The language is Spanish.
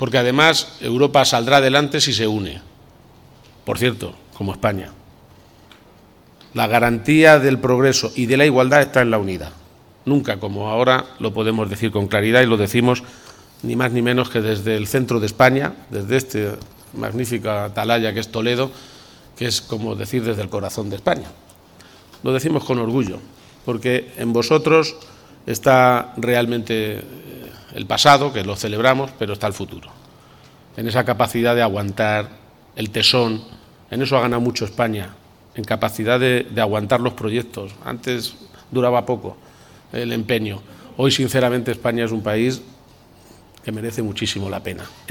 porque además Europa saldrá adelante si se une, por cierto, como España. La garantía del progreso y de la igualdad está en la unidad. Nunca como ahora lo podemos decir con claridad, y lo decimos ni más ni menos que desde el centro de España, desde esta magnífica atalaya que es Toledo, que es como decir desde el corazón de España. Lo decimos con orgullo, porque en vosotros está realmente el pasado, que lo celebramos, pero está el futuro. En esa capacidad de aguantar el tesón, en eso ha ganado mucho España, en capacidad de aguantar los proyectos. Antes duraba poco el empeño. Hoy, sinceramente, España es un país que merece muchísimo la pena.